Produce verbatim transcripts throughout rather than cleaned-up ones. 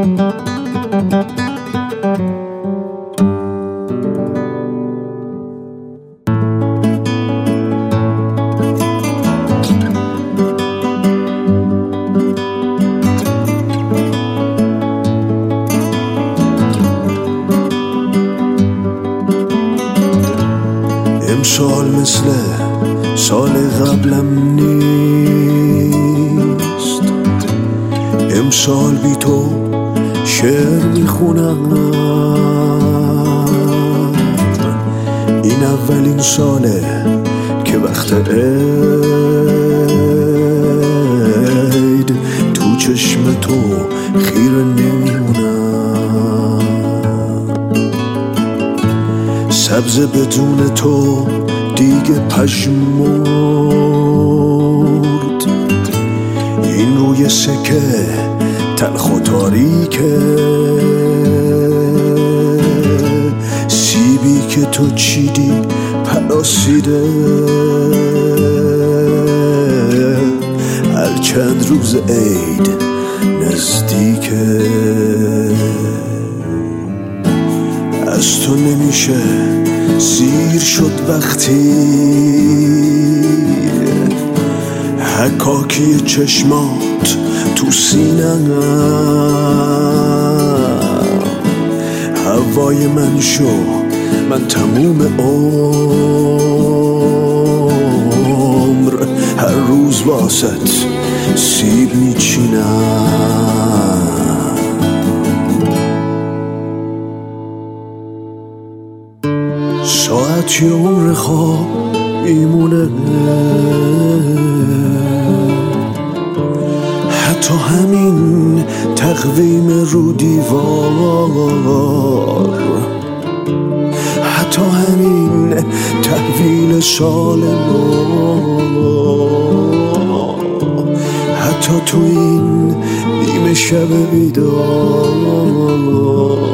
امسال مثل سال قبلم نیست، امسال بی تو شعر میخونم. این اولین ساله که وقت عید تو چشم تو خیره نمیمونم. سبز بدون تو دیگه پژمرد، این روی سکه تلخ و تاریکه. سیبی که تو چیدی پلاسیده، هر چند روز عید نزدیکه. از تو نمیشه سیر شد وقتی حکاکی چشمات تو سینه‌ام. هوای من شو، من تموم عمر هر روز واسط سیب میچینم. ساعتی عمر خواب میمونه، حتی همین تقویم رو دیوار، حتی همین تحویل سال نو، حتی تو این نیمه شب بیدار.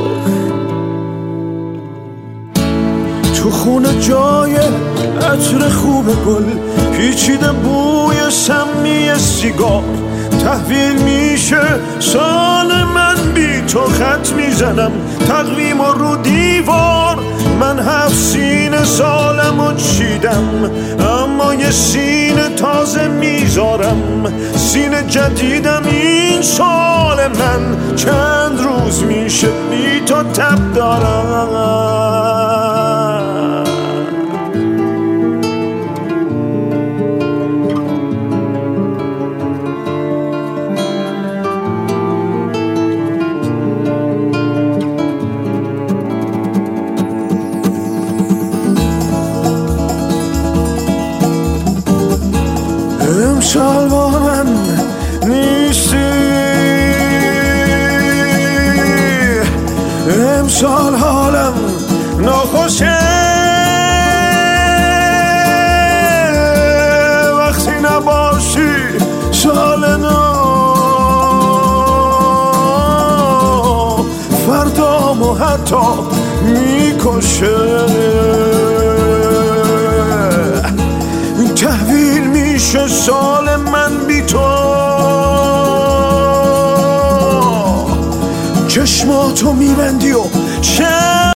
تو خونه جای عطر خوب گل پیچیده بوی سمی سیگار. تحویل میشه سال من بی تو خط میزنم تقویم و رو دیوار. من هفت سینه سالمو چیدم اما یه سینه تازه میذارم. سینه جدیدم این سال من، چند روز میشه بی تو تب دارم. امسال با من نیستی، امسال حالم ناخوشه. وقتی نباشی سال نو، فردامو حتی میکشه. تحویل میشه سال من بی تو، چشماتو میبندی و